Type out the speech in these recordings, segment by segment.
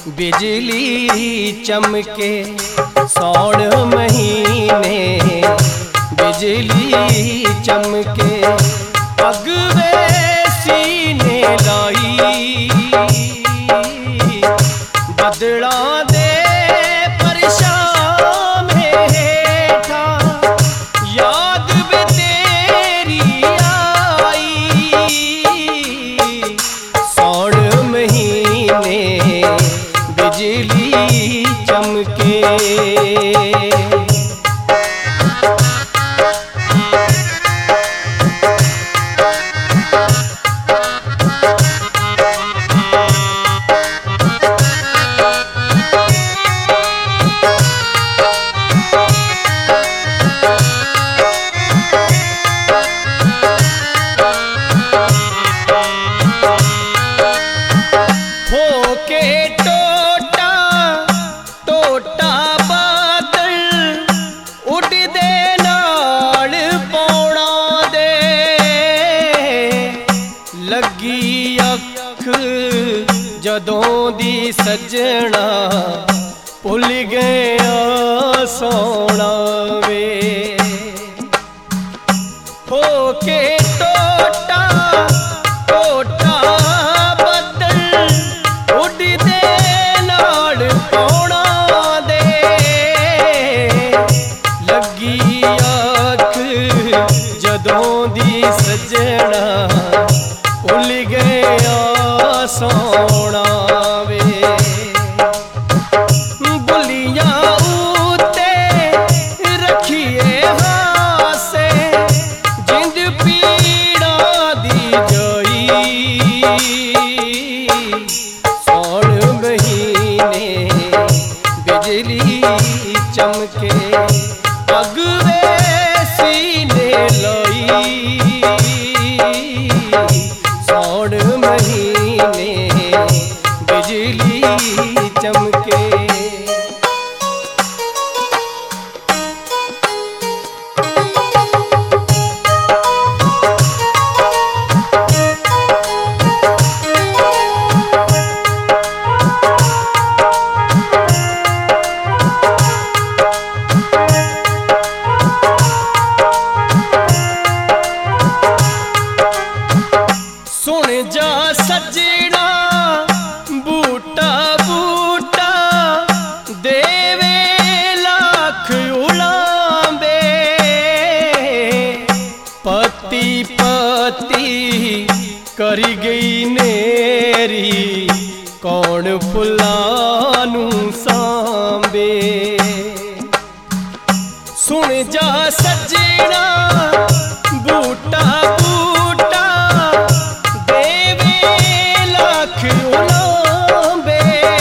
बिजली चमके सावन महीने बिजली चमके अगवे सीने लाई बदला दे परछाम हेठा याद भी तेरी आई सावन महीने बिजली चमके। लगी अख जदों दी सजना भुल गया सोना वे होके टोटा टोटा बदल उड़दे नाल पौना दे लगी अख जदों दी सजना भुल गया सोना वे बुलिया उते रखिए हासे जिंद पीड़ा दी जोई सावन महीने बिजली चमके अगवे सीने लाई सावन महीने बिजली चमके। सुन जा सजना बूटा बूटा देवे लाख उलांबे पति पति करी गई नेरी कौन फुलानू सांबे सुन जा सजना बूटा बूटा देवे लाख उलांबे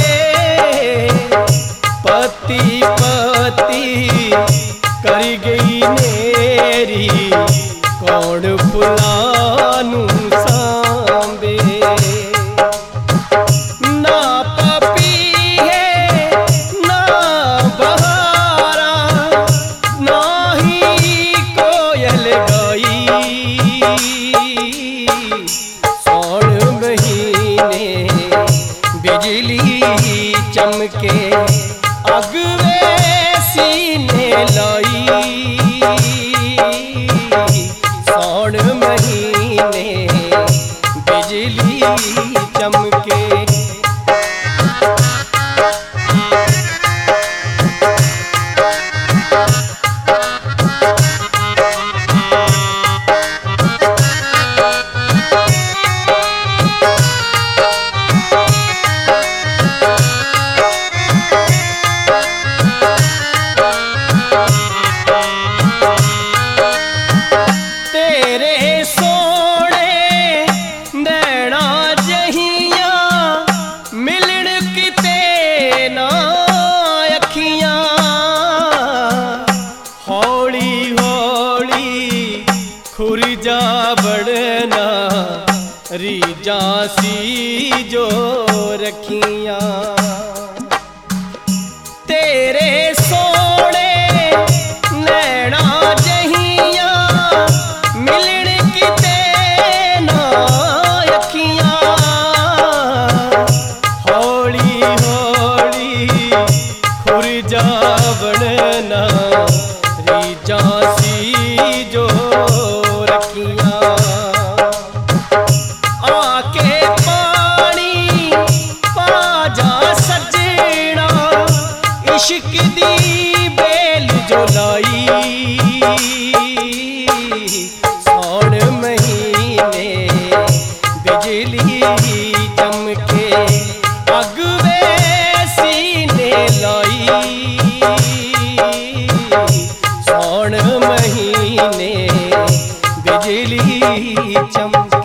पति पति करी गई नेरी कौन फुलानू सांबे ना पपी है ना बहारा ना ही कोयल गाई सावन महीने बिजली चमके अगवे सीने लाई सावन महीने बिजली चमके। तेरे सोने नैना जहिया मिलन किते ना अखियां हौली हौली खुरी जा बड़ना रीजा सी जो रखियां तेरे सोने नैना जहिया मिलन किते ना अखियां हौली हो इश्क दी बेल जो लाई सौण महीने बिजली चमके अग वे सीने लाई सौण महीने बिजली चमके।